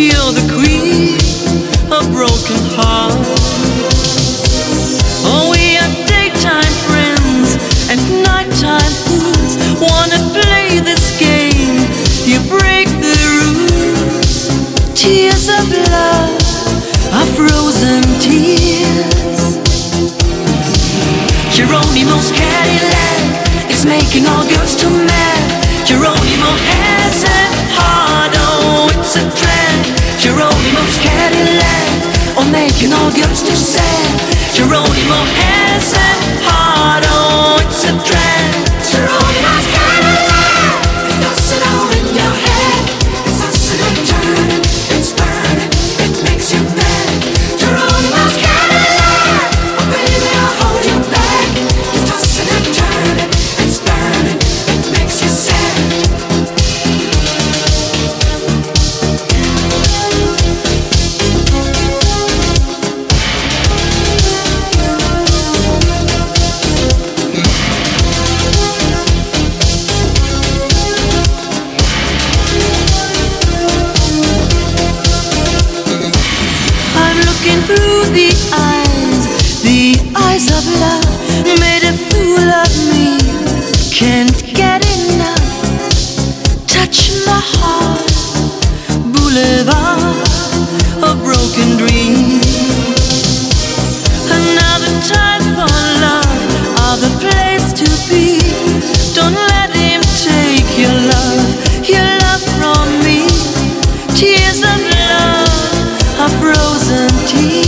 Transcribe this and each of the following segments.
You're the queen of broken hearts. Oh, we are daytime friends and nighttime fools. Wanna play this game? You break the rules. Tears of love are frozen tears. Geronimo's Cadillac is making all girls too mad. Geronimo has a heart, oh, it's a drag. Geronimo's Cadillac, oh, making all girls too sad. Geronimo has a heart, oh, it's a drag. Geronimo's Cadillac, it does it all in your head. It's tossing and turning, it's burning, it makes you mad. Geronimo's Cadillac, oh baby, I'll hold you back. It's tossing and turning, it's burning, it makes you sad. Through the eyes of love, made a fool of me. Can't get enough. Touch my heart, boulevard of broken dreams. Another time for love, other place to be. Don't let him take your love from me. Tears of love are frozen tears.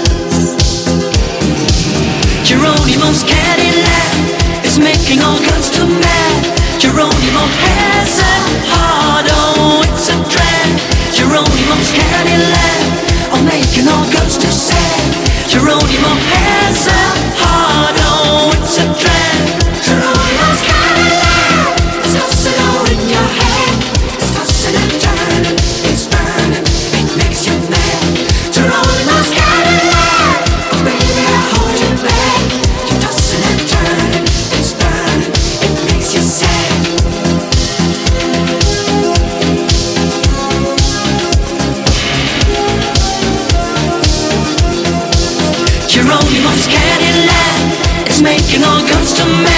Geronimo's Cadillac is making all girls too mad. Geronimo has a heart, oh, it's a drag. Geronimo's Cadillac, oh, making all girls too sad. Geronimo has a heart, oh, it's a drag. Geronimo's Cadillac, it's tossing all in your head. It's tossing and turning, it's burning, it makes you mad. Geronimo's Cadillac, oh baby, I'll hold you back. You're tossing and turning, it's burning, it makes you sad. Geronimo's Cadillac is making all girls to mad.